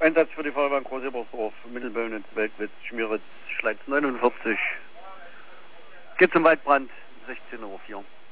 Einsatz für die Feuerwehr Groß-Ebersdorf, Mittelböhnitz, Weltwitz, Schmieritz, Schleiz 49. Geht zum Waldbrand, 16:04 Uhr.